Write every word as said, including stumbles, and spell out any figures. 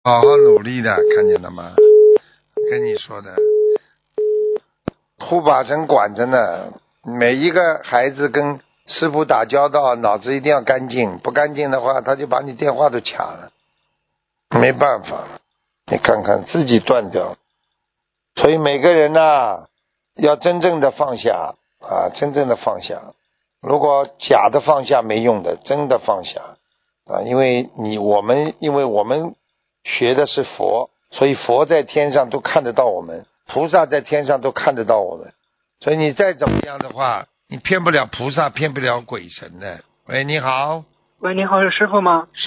好好努力的，看见了吗？跟你说的，护法神管着呢。每一个孩子跟师傅打交道，脑子一定要干净，不干净的话，他就把你电话都卡了，没办法。你看看自己断掉。所以每个人呐，要真正的放下啊，真正的放下。如果假的放下没用的，真的放下啊，因为你我们因为我们学的是佛，所以佛在天上都看得到我们，菩萨在天上都看得到我们，所以你再怎么样的话，你骗不了菩萨，骗不了鬼神的。喂，你好。 喂，你好，是师傅吗？